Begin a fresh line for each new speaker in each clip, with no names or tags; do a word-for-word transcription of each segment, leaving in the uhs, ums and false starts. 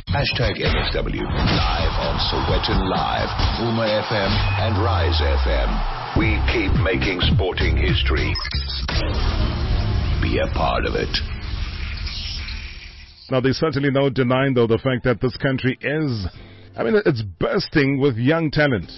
Hashtag M S W. Live on Sowetan Live, Puma F M and Rise F M. We keep making sporting history. Be a part of it.
Now, there's certainly no denying, though, the fact that this country is, I mean, it's bursting with young talent.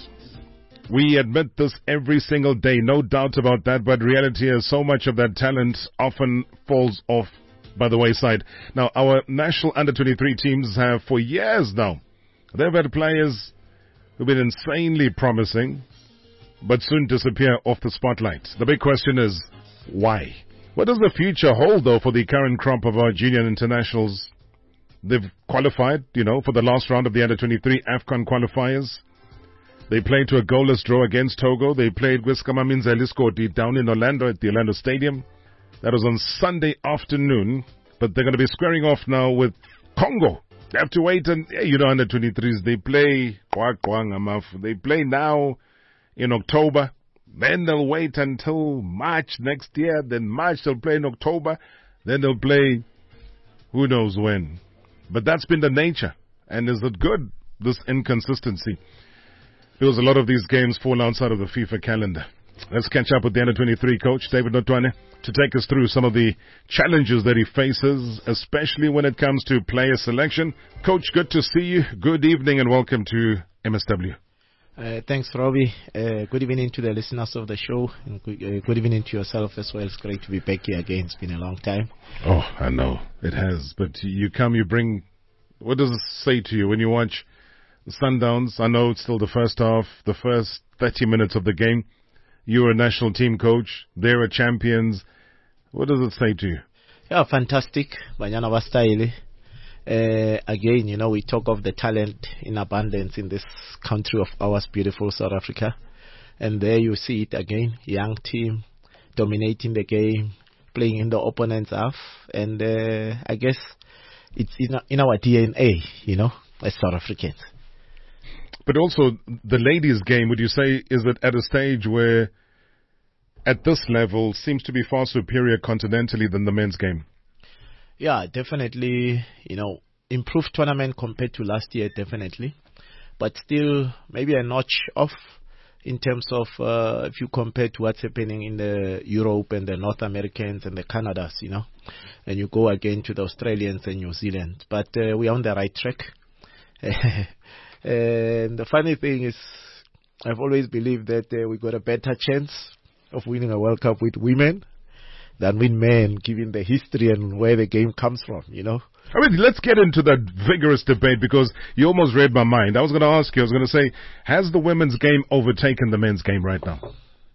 We admit this every single day, no doubt about that, but reality is so much of that talent often falls off by the wayside. Now, our national under twenty-three teams have for years now, they've had players who've been insanely promising, but soon disappear off the spotlight. The big question is, why? What does the future hold, though, for the current crop of our junior internationals? They've qualified, you know, for the last round of the under twenty-three AFCON qualifiers. They played to a goalless draw against Togo. They played with Skamaminzeli Skoti down in Orlando at the Orlando Stadium. That was on Sunday afternoon, but they're going to be squaring off now with Congo. They have to wait, and you know, under twenty-threes, they play, they play now in October. Then they'll wait until March next year. Then March they'll play in October. Then they'll play who knows when. But that's been the nature. And is it good, this inconsistency? Because a lot of these games fall outside of the FIFA calendar. Let's catch up with the under twenty-three coach, David Notwane, to take us through some of the challenges that he faces, especially when it comes to player selection. Coach, good to see you. Good evening and welcome to M S W.
Uh, thanks, Robbie. Uh, good evening to the listeners of the show, and good, uh, good evening to yourself as well. It's great to be back here again. It's been a long time.
Oh, I know. It has. But you come, you bring... What does it say to you when you watch the Sundowns? I know it's still the first half, the first thirty minutes of the game. You're a national team coach. They're champions. What does it say to you?
Yeah, fantastic. Banyana Bastyle. Uh, again, you know, we talk of the talent in abundance in this country of ours, beautiful South Africa. And there you see it again. Young team dominating the game, playing in the opponent's half. And uh, I guess it's in, in our D N A, you know, as South Africans.
But also, the ladies' game, would you say, is it at a stage where, at this level, seems to be far superior continentally than the men's game?
Yeah, definitely, you know, improved tournament compared to last year, definitely. But still, maybe a notch off in terms of, uh, if you compare to what's happening in the Europe and the North Americans and the Canadas, you know. And you go again to the Australians and New Zealand. But uh, we're on the right track. And the funny thing is, I've always believed that uh, we got a better chance of winning a World Cup with women than with men, given the history and where the game comes from, you know.
I mean, let's get into that vigorous debate because you almost read my mind. I was going to ask you, I was going to say, has the women's game overtaken the men's game right now?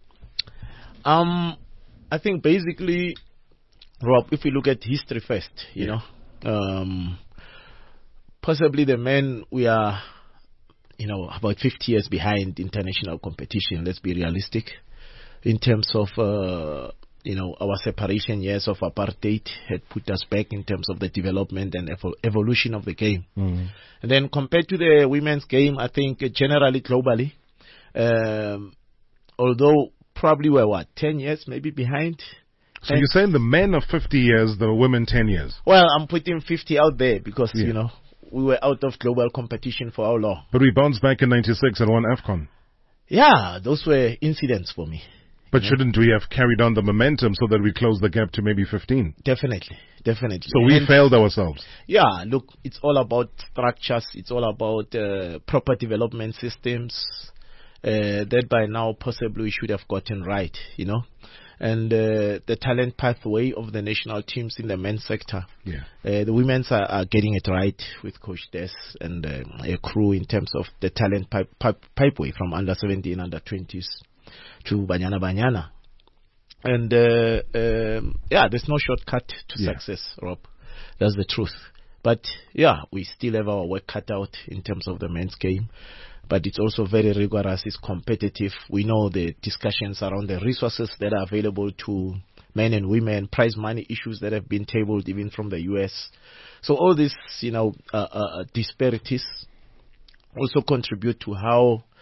Um, I think basically, Rob, if we look at history first, you yeah. know, um, possibly the men, we are... you know, about fifty years behind international competition. Let's be realistic. In terms of, uh, you know, our separation years of apartheid had put us back in terms of the development and evo- evolution of the game. Mm. And then compared to the women's game, I think uh, generally globally, um, although probably we're what, ten years maybe behind.
So and you're saying the men are fifty years, the women ten years?
Well, I'm putting fifty out there because,
yeah.
you know, we were out of global competition for how long?
But we bounced back in ninety-six and won AFCON.
Yeah, those were incidents for me.
But you shouldn't know? we have carried on the momentum so that we close the gap to maybe fifteen?
Definitely, definitely.
So we and failed ourselves?
Yeah, look, it's all about structures. It's all about uh, proper development systems uh, that by now possibly we should have gotten right, you know. And uh, the talent pathway of the national teams in the men's sector.
Yeah.
Uh, the women's are, are getting it right with Coach Des and uh, a crew in terms of the talent pipe, pipe, pipeway from under seventeen, under twenties to Banyana Banyana. And uh, um, yeah, there's no shortcut to yeah. success, Rob. That's the truth. But yeah, we still have our work cut out in terms of the men's game. But it's also very rigorous, it's competitive. We know the discussions around the resources that are available to men and women, prize money issues that have been tabled even from the U S. So all these, you know, uh, uh, disparities also contribute to how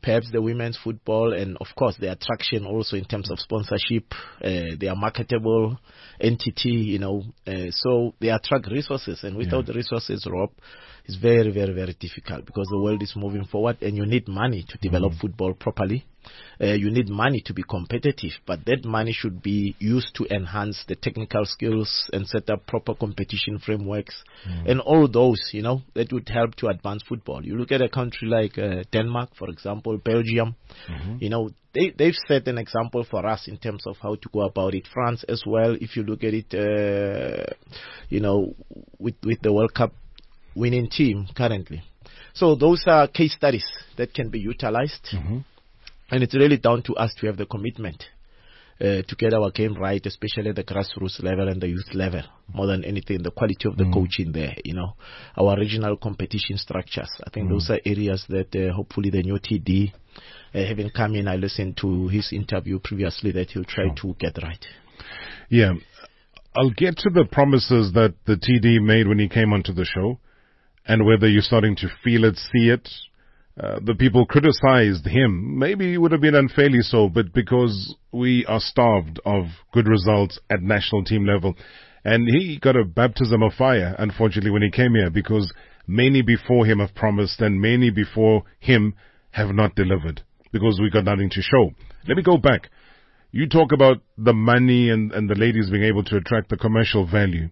perhaps the women's football, and of course the attraction also in terms of sponsorship. Uh, they are marketable entity, you know, uh, so they attract resources, and without yeah. the resources, Rob, it's very, very, very difficult because the world is moving forward, and you need money to develop mm. football properly. Uh, you need money to be competitive, but that money should be used to enhance the technical skills and set up proper competition frameworks mm. and all those, you know, that would help to advance football. You look at a country like uh, Denmark, for example, Belgium, mm-hmm. you know, they, they've set an example for us in terms of how to go about it. France as well, if you look at it, uh, you know, with, with the World Cup winning team currently. So those are case studies that can be utilized. Mm-hmm. And it's really down to us to have the commitment uh, to get our game right, especially at the grassroots level and the youth level. More than anything, the quality of the mm. coaching there, you know, our regional competition structures. I think mm. those are areas that uh, hopefully the new T D, uh, having come in, I listened to his interview previously, that he'll try oh. to get right.
Yeah. I'll get to the promises that the T D made when he came onto the show and whether you're starting to feel it, see it. Uh, the people criticized him, maybe it would have been unfairly so, but because we are starved of good results at national team level. And he got a baptism of fire, unfortunately, when he came here, because many before him have promised and many before him have not delivered, because we got nothing to show. Let me go back. You talk about the money and, and the ladies being able to attract the commercial value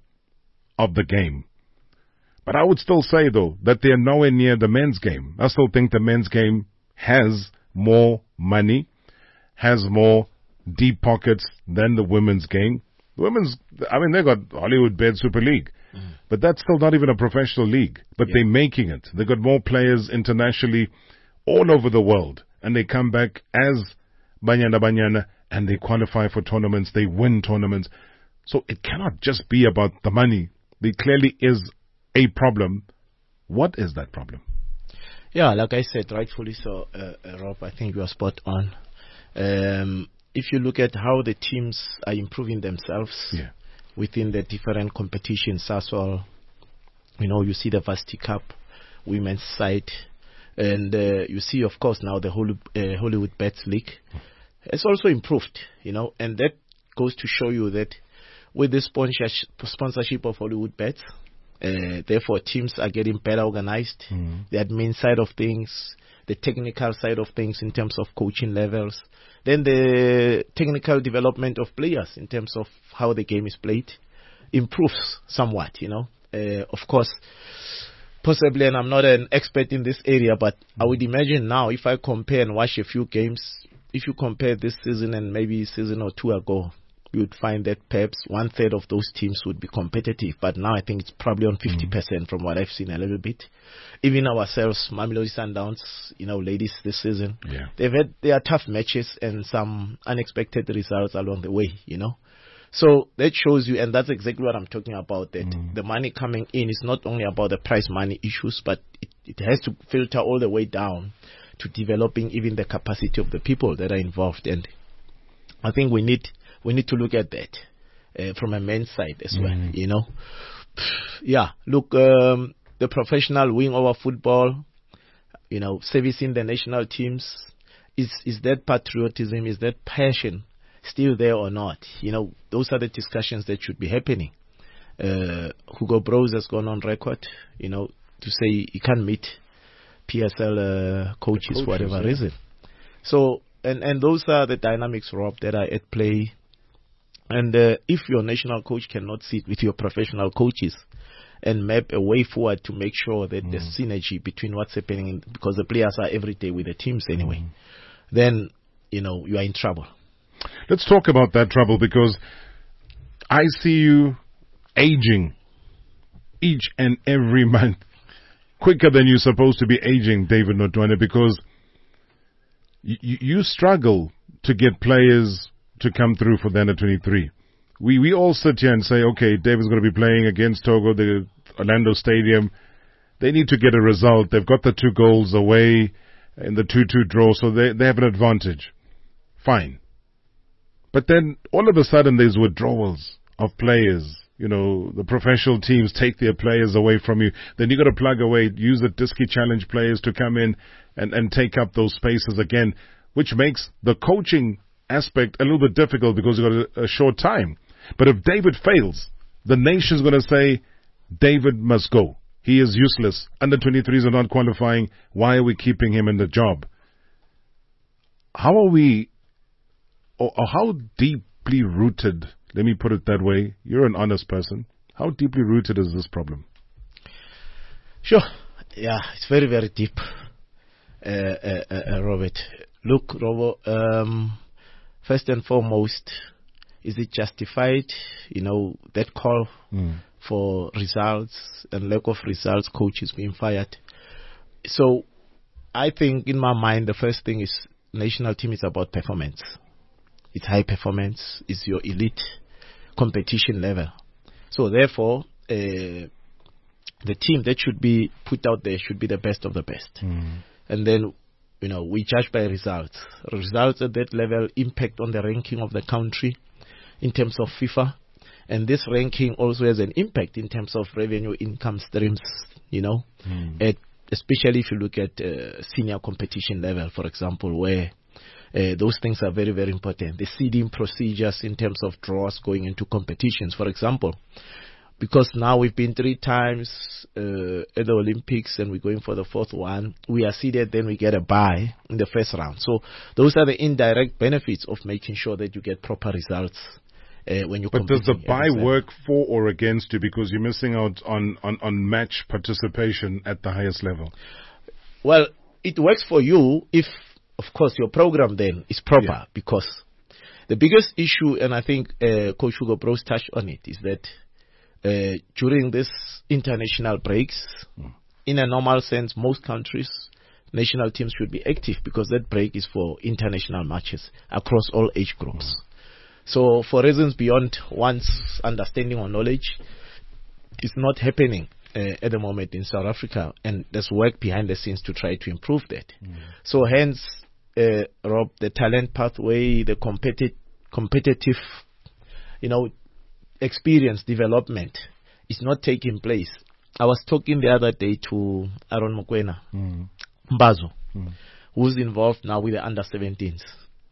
of the game. But I would still say, though, that they're nowhere near the men's game. I still think the men's game has more money, has more deep pockets than the women's game. The women's, I mean, they got Hollywoodbet Super League, mm. but that's still not even a professional league. But yeah. they're making it. They got more players internationally all over the world. And they come back as Banyana Banyana and they qualify for tournaments. They win tournaments. So it cannot just be about the money. There clearly is a problem. What is that problem?
Yeah, like I said, rightfully so, uh, uh, Rob, I think you are spot on. Um, if you look at how the teams are improving themselves yeah. within the different competitions as well, you know, you see the Varsity Cup, women's side, and uh, you see, of course, now the Holly, uh, Hollywoodbet League. It's also improved, you know, and that goes to show you that with the sponsorship, sponsorship of Hollywoodbet, Uh, therefore, teams are getting better organized. Mm. The admin side of things, the technical side of things in terms of coaching levels, then the technical development of players in terms of how the game is played improves somewhat, you know. Uh, of course, possibly, and I'm not an expert in this area, but I would imagine now if I compare and watch a few games, if you compare this season and maybe a season or two ago, you would find that perhaps one third of those teams would be competitive. But now I think it's probably on fifty percent mm. from what I've seen a little bit. Even ourselves, Mamelodi Sundowns, you know, ladies this season, yeah. they've had their tough matches and some unexpected results along the way, you know. So that shows you, and that's exactly what I'm talking about, that mm. the money coming in is not only about the prize money issues, but it, it has to filter all the way down to developing even the capacity of the people that are involved. And I think we need We need to look at that uh, from a men's side as mm. well, you know. Yeah, look, um, the professional wing over football, you know, servicing the national teams, is is that patriotism, is that passion still there or not? You know, those are the discussions that should be happening. Uh, Hugo Broos has gone on record, you know, to say he can't meet P S L uh, coaches, coaches for whatever yeah. reason. So, and, and those are the dynamics, Rob, that are at play. And uh, if your national coach cannot sit with your professional coaches and map a way forward to make sure that mm. there's synergy between what's happening, in, because the players are every day with the teams anyway, mm. then, you know, you are in trouble.
Let's talk about that trouble, because I see you aging each and every month quicker than you're supposed to be aging, David Notwane, because y- you struggle to get players to come through for the under twenty-three. We we all sit here and say, okay, David's going to be playing against Togo, the Orlando Stadium. They need to get a result. They've got the two goals away in the two two draw, so they, they have an advantage. Fine. But then all of a sudden there's withdrawals of players. you know, the professional teams take their players away from you. Then you got to plug away, use the Diski Challenge players to come in and, and take up those spaces again, which makes the coaching aspect a little bit difficult because you've got a, a short time. But if David fails, the nation's going to say, David must go. He is useless. Under twenty-threes are not qualifying. Why are we keeping him in the job? How are we, or, or how deeply rooted, let me put it that way, you're an honest person, how deeply rooted is this problem?
Sure. Yeah, it's very, very deep, uh, uh, uh, Robert. Look, Robo, um, first and foremost, is it justified, you know, that call mm. for results and lack of results, coaches being fired? So I think in my mind, the first thing is national team is about performance. It's high performance. It's your elite competition level. So therefore, uh, the team that should be put out there should be the best of the best. Mm. And then, you know, we judge by results. Results at that level impact on the ranking of the country in terms of FIFA. And this ranking also has an impact in terms of revenue income streams, you know, mm. at, especially if you look at uh, senior competition level, for example, where uh, those things are very, very important. The seeding procedures in terms of draws going into competitions, for example. Because now we've been three times uh, at the Olympics and we're going for the fourth one. We are seeded, then we get a bye in the first round. So those are the indirect benefits of making sure that you get proper results uh, when you.
But does the bye work for or against you because you're missing out on, on, on match participation at the highest level?
Well, it works for you if, of course, your program then is proper. Yeah. Because the biggest issue, and I think uh, Coach Hugo Broos touched on it, is that Uh, during this international breaks, mm. in a normal sense, most countries, national teams should be active because that break is for international matches across all age groups. Mm. So for reasons beyond one's understanding or knowledge, it's not happening uh, at the moment in South Africa, and there's work behind the scenes to try to improve that. Mm. So hence, uh, Rob, the talent pathway, the competi- competitive, you know, experience development is not taking place. I was talking the other day to Aaron Mokoena, mm. Mbazo, mm. who's involved now with the under seventeens.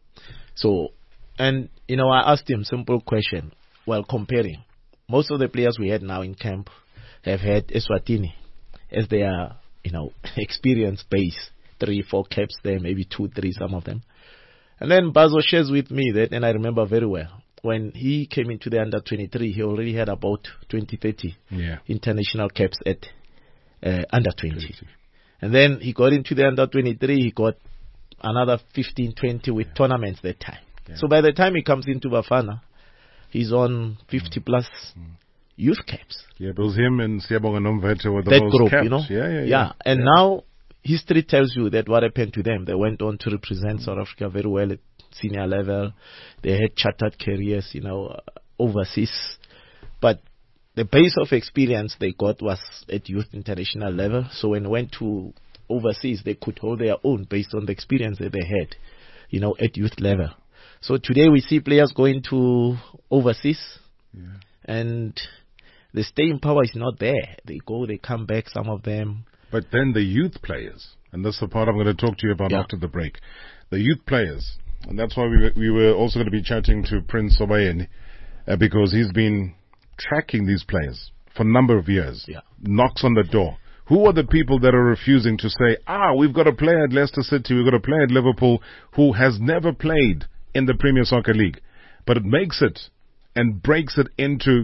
So, and, you know, I asked him simple question while comparing. Most of the players we had now in camp have had Eswatini as their, you know, experience base. Three, four caps there, maybe two, three, some of them. And then Mbazo shares with me that, and I remember very well, when he came into the under twenty-three, he already had about twenty, thirty yeah. international caps at uh, under twenty. And then he got into the under twenty-three, he got another fifteen, twenty with yeah. tournaments that time. Yeah. So by the time he comes into Bafana, he's on fifty mm. plus mm. youth caps.
Yeah, it was him and Siyabonga Nomvete were the
that
most
group,
caps.
You know?
Yeah, yeah, yeah.
yeah. And yeah. now history tells you that what happened to them. They went on to represent mm. South Africa very well at senior level. They had chartered careers, you know, uh, overseas. But the base of experience they got was at youth international level. So when they went to overseas, they could hold their own based on the experience that they had, you know, at youth level. So today we see players going to overseas yeah. and the staying power is not there. They go, they come back, some of them.
But then the youth players, and that's the part I'm going to talk to you about yeah. after the break. The youth players, and that's why we were, we were also going to be chatting to Prince Obayeni, uh, because he's been tracking these players for a number of years.
Yeah.
Knocks on the door. Who are the people that are refusing to say, ah, we've got a player at Leicester City, we've got a player at Liverpool who has never played in the Premier Soccer League, but it makes it and breaks it into,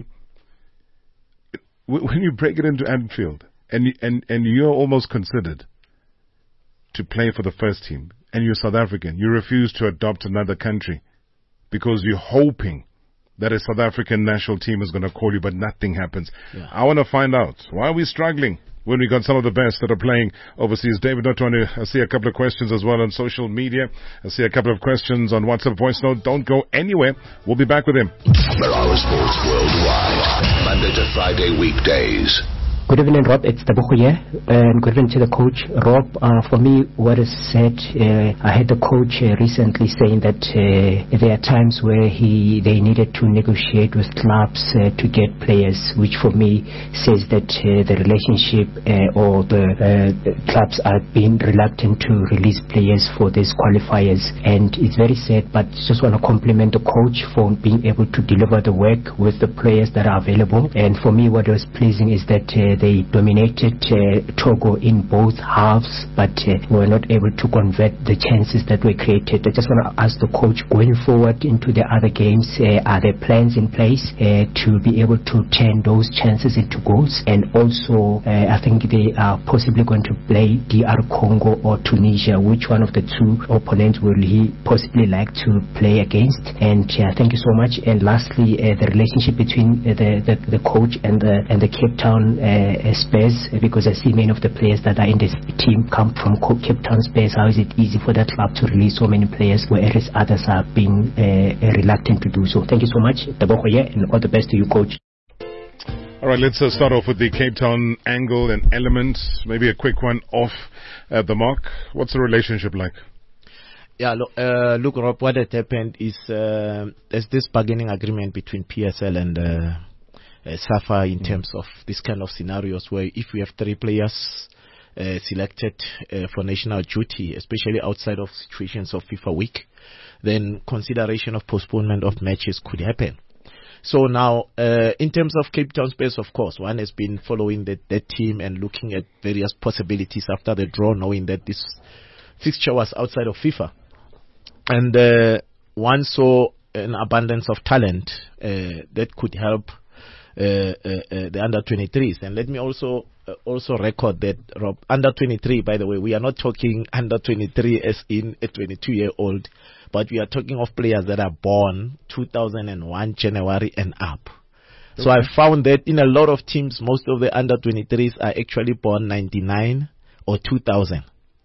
when you break it into Anfield, and and and you're almost considered to play for the first team, and you're South African, you refuse to adopt another country because you're hoping that a South African national team is going to call you, but nothing happens. Yeah. I want to find out, why are we struggling when we got some of the best that are playing overseas? David Notwane, I see a couple of questions as well on social media. I see a couple of questions on WhatsApp voice note. Don't go anywhere. We'll be back with him.
Marawa Sports Worldwide, Monday to Friday weekdays.
Good evening, Rob. It's Tabuko here. And good evening to the coach. Rob, uh, for me, what is said, uh, I had the coach uh, recently saying that uh, there are times where he they needed to negotiate with clubs uh, to get players, which for me says that uh, the relationship uh, or the uh, clubs are being reluctant to release players for these qualifiers. And it's very sad, but just want to compliment the coach for being able to deliver the work with the players that are available. And for me, what was pleasing is that uh, they dominated uh, Togo in both halves, but uh, were not able to convert the chances that were created. I just want to ask the coach, going forward into the other games, uh, are there plans in place uh, to be able to turn those chances into goals? And also, uh, I think they are possibly going to play D R Congo or Tunisia. Which one of the two opponents will he possibly like to play against? And uh, thank you so much. And lastly, uh, the relationship between uh, the, the the coach and the and the Cape Town uh, Spurs, because I see many of the players that are in this team come from Cape Town Spurs. How is it easy for that club to release so many players, whereas others are being uh, reluctant to do so? Thank you so much, Tabokoye, and all the best to you, coach.
All right, let's uh, start off with the Cape Town angle and element. Maybe a quick one off at the mark. What's the relationship like?
Yeah, look, uh, look, Rob, what had happened is uh, there's this bargaining agreement between P S L and uh, Uh, SAFA in mm. terms of this kind of scenarios where if we have three players uh, selected uh, for national duty, especially outside of situations of FIFA week, then consideration of postponement of matches could happen. So now, uh, in terms of Cape Town Spurs, of course, one has been following the, that team and looking at various possibilities after the draw, knowing that this fixture was outside of FIFA. And uh, one saw an abundance of talent uh, that could help Uh, uh, uh, the under twenty-threes. And let me also uh, also record that, Rob, under twenty-three, by the way, we are not talking under twenty-three as in a twenty-two-year-old, but we are talking of players that are born two thousand one January and up. Okay. So I found that in a lot of teams, most of the under twenty-threes are actually born ninety-nine or two thousand.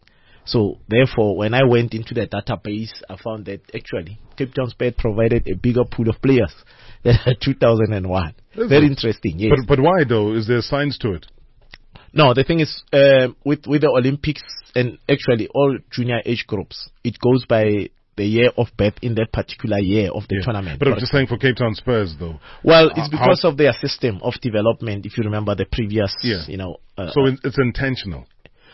So therefore, when I went into the database, I found that actually Cape Town Spurs provided a bigger pool of players than two thousand one. Is Very it? interesting, yes.
But, but why though? Is there science to it?
No, the thing is, uh, with, with the Olympics and actually all junior age groups, it goes by the year of birth in that particular year of the yeah. tournament.
But I'm just saying for Cape Town Spurs though.
Well, it's because How? of their system of development, if you remember the previous, yeah. you know. Uh,
so it's intentional.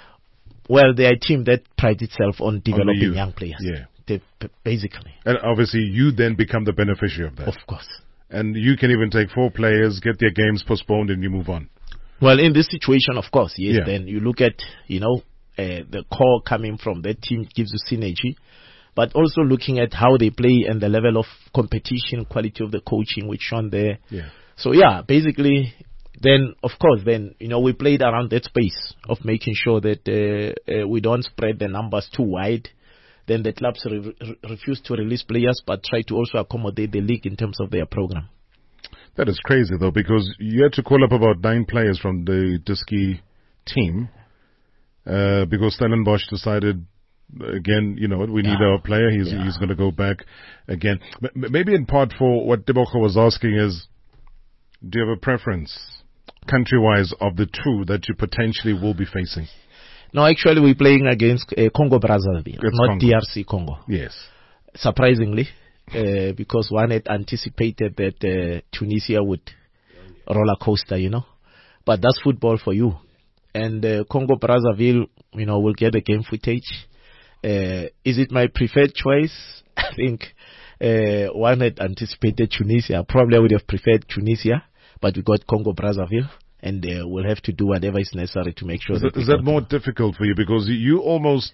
Well, they are a team that prides itself on developing on young players.
Yeah.
They, basically.
And obviously you then become the beneficiary of that.
Of course.
And you can even take four players, get their games postponed, and you move on.
Well, in this situation, of course, yes.
Yeah.
Then you look at, you know, uh, the core coming from that team gives you synergy. But also looking at how they play and the level of competition, quality of the coaching, which shown there.
Yeah.
So, yeah, basically, then, of course, then, you know, we played around that space of making sure that uh, uh, we don't spread the numbers too wide. Then the clubs re- re- refuse to release players, but try to also accommodate the league in terms of their program.
That is crazy, though, because you had to call up about nine players from the Diski team uh, because Stellenbosch decided, again, you know what, we need yeah. our player. He's yeah. he's going to go back again. M- maybe in part for what Deboko was asking is, do you have a preference, country-wise, of the two that you potentially will be facing?
No, actually, we're playing against uh, Congo-Brazzaville, not Congo. D R C Congo.
Yes.
Surprisingly, uh, because one had anticipated that uh, Tunisia would roller coaster, you know. But that's football for you. And uh, Congo-Brazzaville, you know, will get the game footage. Uh, is it my preferred choice? I think uh, one had anticipated Tunisia. Probably I would have preferred Tunisia, but we got Congo-Brazzaville. And uh, we'll have to do whatever is necessary to make sure.
Is
that,
that, is that more difficult for you because you almost,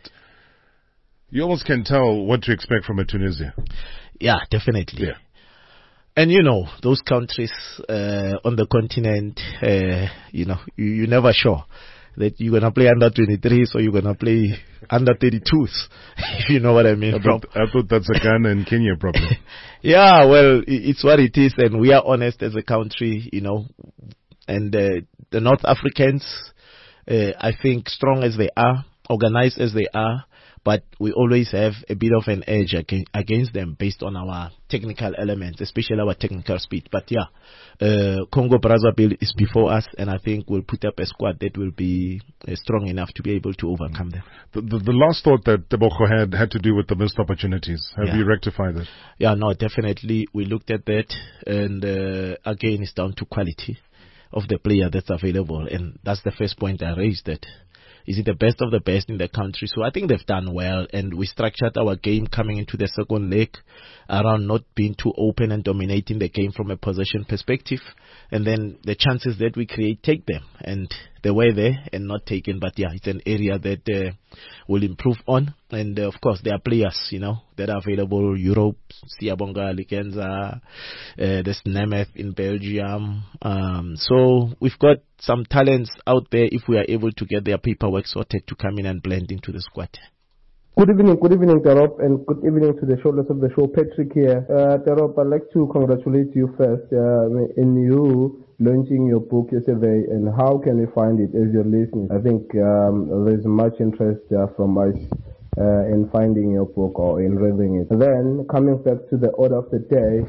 you almost can tell what to expect from a Tunisia?
Yeah, definitely.
Yeah.
And you know, those countries uh, on the continent, uh, you know, you, you're never sure that you're gonna play under twenty-threes or you're gonna play under thirty-twos. If you know what I mean.
I thought, I thought that's a Ghana and Kenya problem.
Yeah, well, it's what it is, and we are honest as a country, you know. And uh, the North Africans, uh, I think, strong as they are, organized as they are, but we always have a bit of an edge against, against them based on our technical elements, especially our technical speed. But yeah, uh, Congo Brazzaville is before us, and I think we'll put up a squad that will be uh, strong enough to be able to overcome them.
The, the, the last thought that Tebogo had had to do with the missed opportunities. Have
Yeah.
you rectified that?
Yeah, no, definitely. We looked at that, and uh, again, it's down to quality of the player that's available, and that's the first point I raised. That is it the best of the best in the country? So I think they've done well, and we structured our game coming into the second leg around not being too open and dominating the game from a possession perspective, and then the chances that we create, take them, and they were there and not taken. But yeah, it's an area that uh, will improve on, and uh, of course there are players, you know, that are available. Europe, Siabonga, Likenza, uh, there's Nemeth in Belgium. Um, so we've got some talents out there if we are able to get their paperwork sorted to come in and blend into the squad.
Good evening, good evening, Terop, and good evening to the shoulders of the show. Patrick here. Uh, Terop, I'd like to congratulate you first uh, in you launching your book yesterday, and how can we find it as you're listening? I think um, there's much interest uh, from us uh, in finding your book or in reading it. Then, coming back to the order of the day.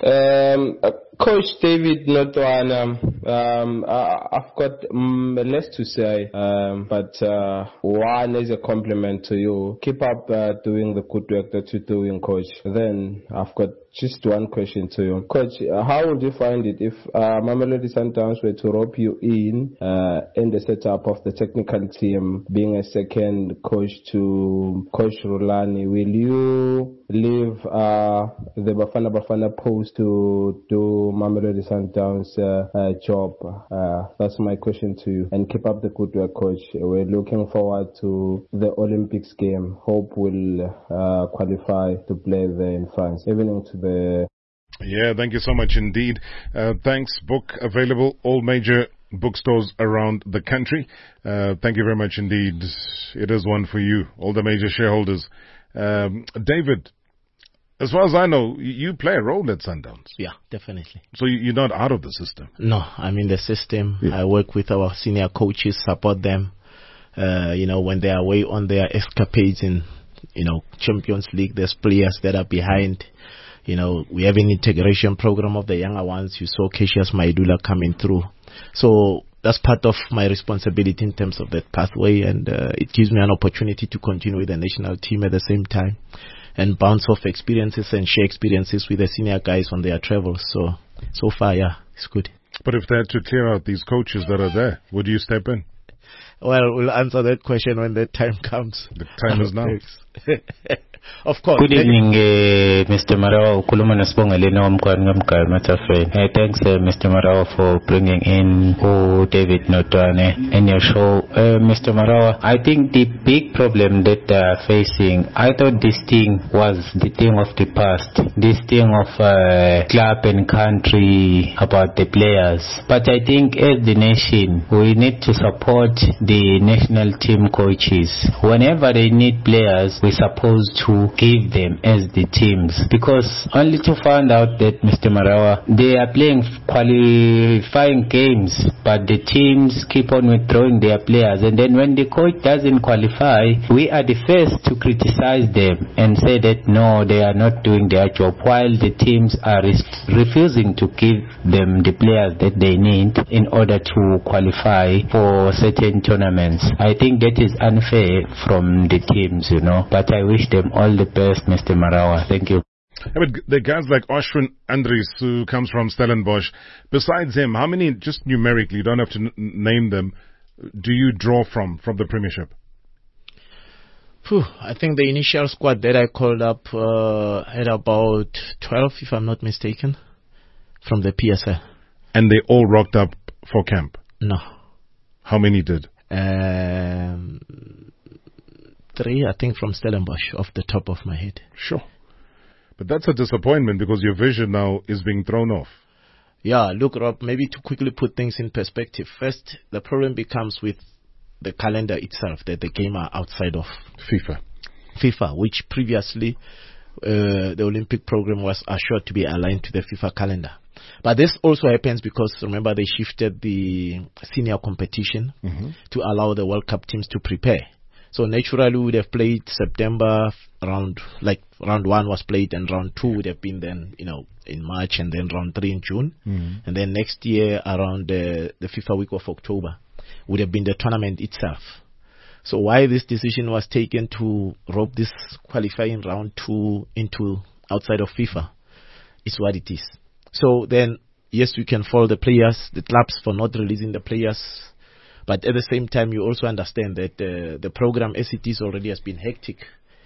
Um, uh, Coach David Notwana, um, I, I've got um, less to say, um, but uh, one is a compliment to you. Keep up uh, doing the good work that you're doing, Coach. Then I've got just one question to you. Coach, uh, how would you find it if uh, Mamelodi Sundowns were to rope you in uh, in the setup of the technical team, being a second coach to Coach Rulani? Will you leave uh, the Bafana Bafana post to do Mamelodi Sundowns uh, uh, job? Uh, that's my question to you. And keep up the good work, Coach. We're looking forward to the Olympics game. Hope we'll uh, qualify to play there in France. Evening to the
Yeah, thank you so much indeed. Uh, thanks. Book available all major bookstores around the country. Uh, thank you very much indeed. It is one for you, all the major shareholders. Um, David, as far as I know, you play a role at Sundowns.
Yeah, definitely.
So you're not out of the system?
No, I'm in the system.
Yeah.
I work with our senior coaches, support them, uh, you know, when they are away on their escapades in, you know, Champions League. There's players that are behind. You know, we have an integration program of the younger ones. You saw Cassius Maidula coming through. So that's part of my responsibility in terms of that pathway, and uh, it gives me an opportunity to continue with the national team at the same time and bounce off experiences and share experiences with the senior guys on their travels. So, so far, yeah, it's good.
But if they had to clear out these coaches that are there, would you step in?
Well, we'll answer that question when the time comes.
The time is now.
Of course.
Good evening, uh, Mister Marawa. Ukhuluma noSibongeleni wamkwani ngamgari Matafeni. Hey, thanks, uh, Mister Marawa, for bringing in oh, David Notwane in your show. Uh, Mister Marawa, I think the big problem that they are facing, I thought this thing was the thing of the past, this thing of uh, club and country about the players. But I think as the nation, we need to support the national team coaches. Whenever they need players, we're supposed to give them as the teams, because only to find out that, Mister Marawa, they are playing qualifying games, but the teams keep on withdrawing their players, and then when the coach doesn't qualify, we are the first to criticize them and say that no, they are not doing their job, while the teams are res- refusing to give them the players that they need in order to qualify for certain tournaments. I think that is unfair from the teams, you know, but I wish them all the best, Mister Marawa. Thank you.
Yeah, but the guys like Oshwin Andries, who comes from Stellenbosch, besides him, how many, just numerically, you don't have to n- name them, do you draw from, from the Premiership?
Whew, I think the initial squad that I called up uh, had about twelve, if I'm not mistaken, from the P S L.
And they all rocked up for camp?
No.
How many did?
Um... Three, I think, from Stellenbosch, off the top of my head.
Sure. But that's a disappointment because your vision now is being thrown off.
Yeah, look, Rob, maybe to quickly put things in perspective. First, the problem becomes with the calendar itself, that the game are outside of
FIFA.
FIFA, which previously uh, the Olympic program was assured to be aligned to the FIFA calendar. But this also happens because, remember, they shifted the senior competition mm-hmm. to allow the World Cup teams to prepare. So naturally, we would have played September round, like round one was played, and round two would have been then, you know, in March, and then round three in June,
Mm.
and then next year around the, the FIFA week of October would have been the tournament itself. So why this decision was taken to rope this qualifying round two into outside of FIFA is what it is. So then, yes, we can fault the players, the clubs for not releasing the players, but at the same time, you also understand that uh, the program as it is already has been hectic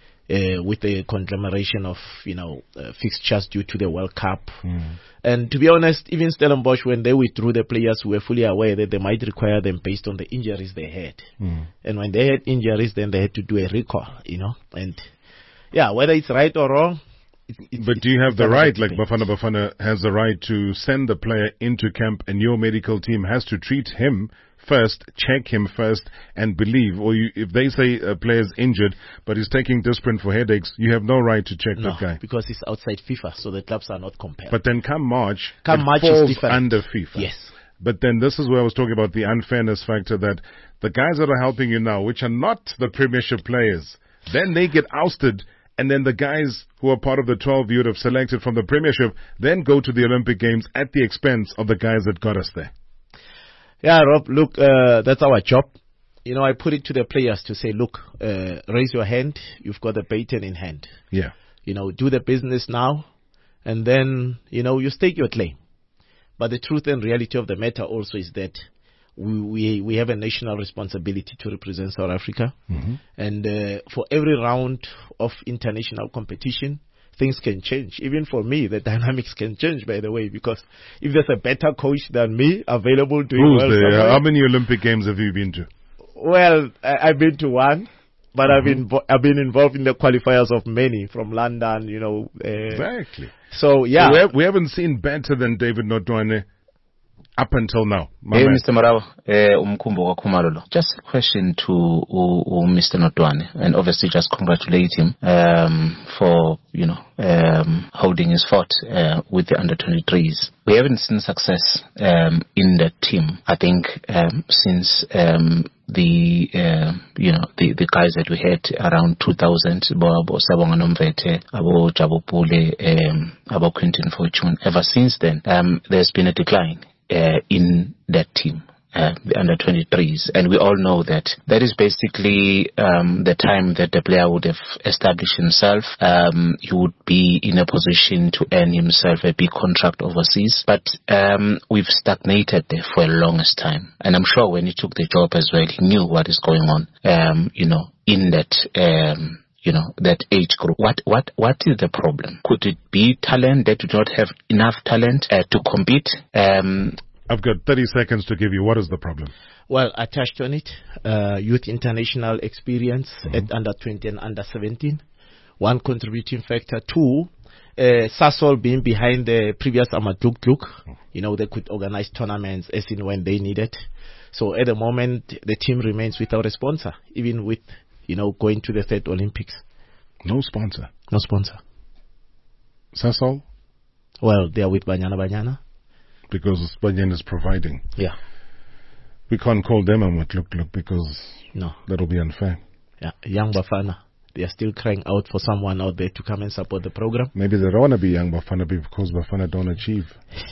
uh, with the conglomeration of, you know, uh, fixtures due to the World Cup.
Mm.
And to be honest, even Stellenbosch, when they withdrew the players, were fully aware that they might require them based on the injuries they had.
Mm.
And when they had injuries, then they had to do a recall, you know. And yeah, whether it's right or wrong. It, it,
But do you have the right, like
debate.
Bafana Bafana has the right to send the player into camp, and your medical team has to treat him first, check him first, and believe, or you, if they say a player's injured, but he's taking Disprin for headaches, you have no right to check
No,
that guy.
because it's outside FIFA, so the clubs are not compelled.
But then come March,
Come
it
March is
falls
different.
under FIFA.
Yes.
But then this is where I was talking about the unfairness factor, that the guys that are helping you now, which are not the Premiership players, then they get ousted, and then the guys who are part of the twelve you would have selected from the Premiership then go to the Olympic Games at the expense of the guys that got us there.
Yeah, Rob, look, uh, that's our job. You know, I put it to the players to say, look, uh, raise your hand. You've got the baton in hand.
Yeah.
You know, do the business now, and then, you know, you stake your claim. But the truth and reality of the matter also is that we we, we have a national responsibility to represent South Africa.
Mm-hmm.
And uh, for every round of international competition, things can change. Even for me, the dynamics can change, by the way, because if there's a better coach than me available doing
Who's
well
there?
somewhere-
How many Olympic Games have you been to?
Well, I, I've been to one, but
Mm-hmm.
I've been vo- I've been involved in the qualifiers of many from London, you know. Uh,
Exactly.
So yeah,
So we, have, we haven't seen better than David Notwane up until now. My
Hey,
man.
Mister Marawa, eh, umkhumbo kwa Khumalolo. Just a question to uh, uh, Mister Notwane, and obviously just congratulate him um, for, you know, um, holding his fort uh, with the under twenty-threes. We haven't seen success um, in that team, I think, um, since um, the, uh, you know, the, the guys that we had around two thousand, Abo Sabonga Nomvete, Abo Jabopule, um, Abo Quentin Fortune. Ever since then, um, there's been a decline Uh, in that team, uh, the under twenty-threes. And we all know that that is basically um, the time that the player would have established himself. Um, he would be in a position to earn himself a big contract overseas. But um, we've stagnated there for the longest time. And I'm sure when he took the job as well, he knew what is going on, um, you know, in that um you know, that age group. What, what, what is the problem? Could it be talent that do not have enough talent uh, to compete? Um,
I've got thirty seconds to give you. What is the problem?
well, I touched on it. Uh, youth international experience
Mm-hmm.
at under twenty and under seventeen. One contributing factor. Two, uh, Sasol being behind the previous Amadukluk. You know, they could organize tournaments as in when they needed. So at the moment, the team remains without a sponsor, even with, you know, going to the third Olympics.
No sponsor.
No sponsor.
Sasol?
Well, they are with Banyana Banyana.
Because Banyan is providing.
Yeah.
We can't call them a look look because
No.
that'll be unfair.
Yeah. Young Bafana. They are still crying out for someone out there to come and support the program.
Maybe they don't want to be young Bafana because Bafana don't achieve.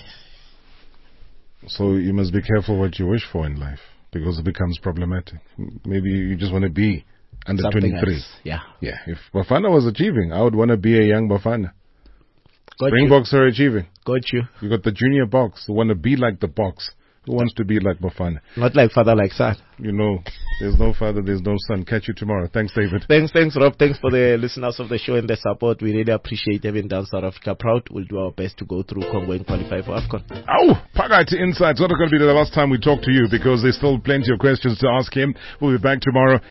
So you must be careful what you wish for in life because it becomes problematic. M- Maybe you just want to be under
Something
twenty-three.
else. Yeah.
Yeah, if Bafana was achieving, I would want to be a young Bafana.
Got you.
Springboks are achieving.
Got you.
You got the junior box who want to be like the box. Who wants to be like Bafana?
Not like father, like son.
You know, there's no father, there's no son. Catch you tomorrow. Thanks, David.
Thanks, thanks, Rob. Thanks for the listeners of the show and the support. We really appreciate having done South Africa proud. We'll do our best to go through Congo and qualify for AFCON.
Oh, Pagati Insights. Not going to be the last time we talk to you because there's still plenty of questions to ask him. We'll be back tomorrow.